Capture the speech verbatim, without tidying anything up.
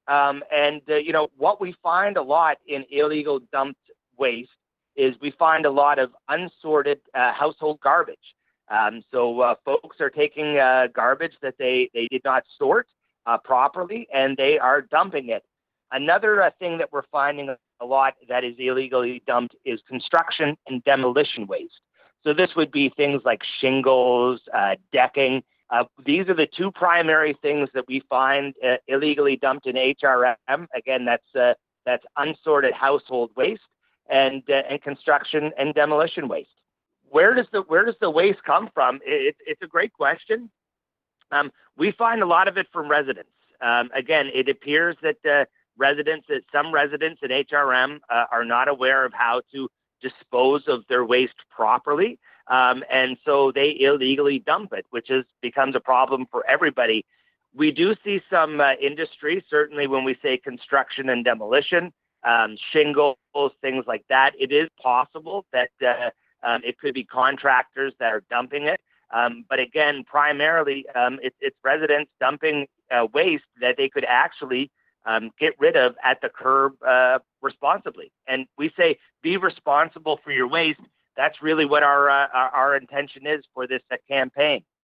Um, and, uh, you know, what we find a lot in illegal dumped waste is we find a lot of unsorted uh, household garbage. Um, so uh, folks are taking uh, garbage that they, they did not sort uh, properly, and they are dumping it. Another uh, thing that we're finding a lot that is illegally dumped is construction and demolition waste. So this would be things like shingles, uh, decking. Uh, these are the two primary things that we find uh, illegally dumped in H R M. Again, that's uh, that's unsorted household waste and uh, and construction and demolition waste. Where does the where does the waste come from? It, it's a great question. Um, we find a lot of it from residents. Um, again, it appears that uh, residents, that some residents at H R M uh, are not aware of how to dispose of their waste properly, um, and so they illegally dump it, which is becomes a problem for everybody. We do see some uh, industry, certainly when we say construction and demolition, um, shingles, things like that. It is possible that uh, um, it could be contractors that are dumping it. Um, but again, primarily, um, it, it's residents dumping uh, waste that they could actually um, get rid of at the curb uh, responsibly. And we say, be responsible for your waste. That's really what our uh, our, our intention is for this uh, campaign.